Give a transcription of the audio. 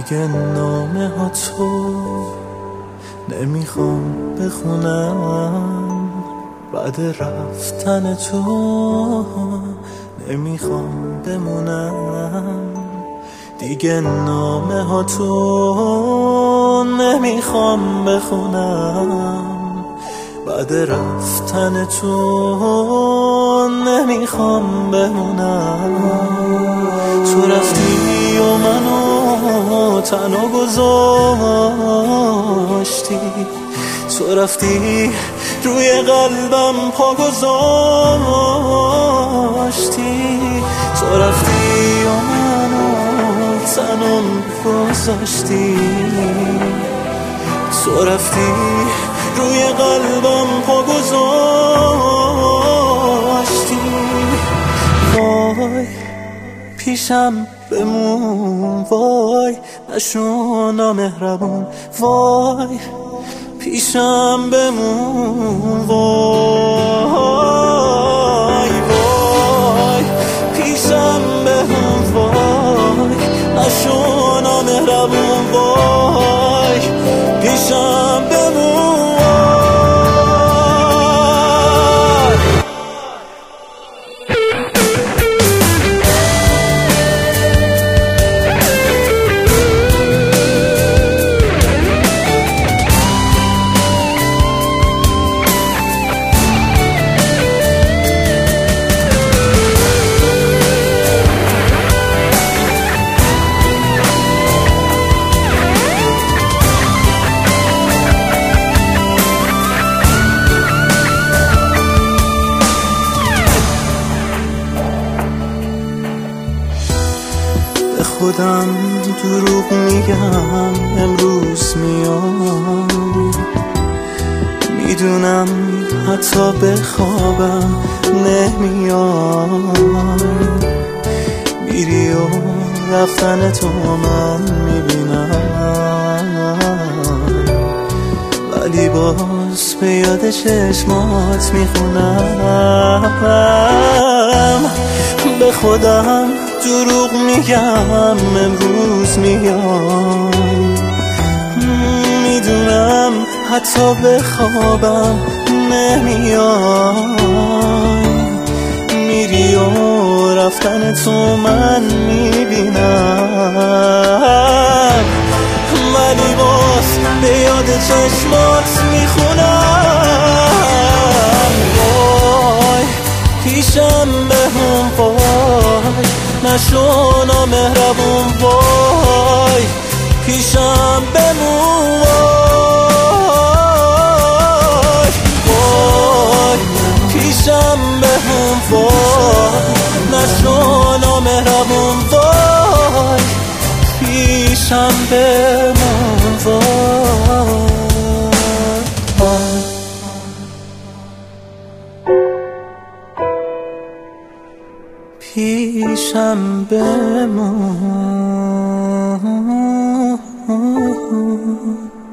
دیگه نامه ها تو نمیخوام بخونم، بعد رفتن تو نمیخوام بمونم. دیگه نامه ها تو نمیخوام بخونم، بعد رفتن تو نمیخوام بمونم. تو رفتی و منو تنها گذاشتی، تو رفتی روی قلبم پا گذاشتی، تو رفتی و منو تنها گذاشتی، تو رفتی روی قلبم پا گذاشتی. وای پیشم بمون، وای نشو نامهربون، وای پیشم بمون، وای وای پیشم بمون، وای نشو نامهربون، وای پیشم بمون. خودم دروغ میگم امروز میای، میدونم حتی به خوابم نمیای، میری و رفتن تو من میبینم، ولی باز به یاد چشمات میخونم. به خودم دروغ میگم امروز میای، میدونم حتی به خوابم نمیای، میری و رفتن تو من میبینم، ولی باز به یاد چشمات میخونم. وای پیشم بمون، وای نشو نامهربون، وای پیشم بمون، وای وای پیشم بمون، وای نشو نامهربون، وای پیشم بمون، وای پیشم بمون.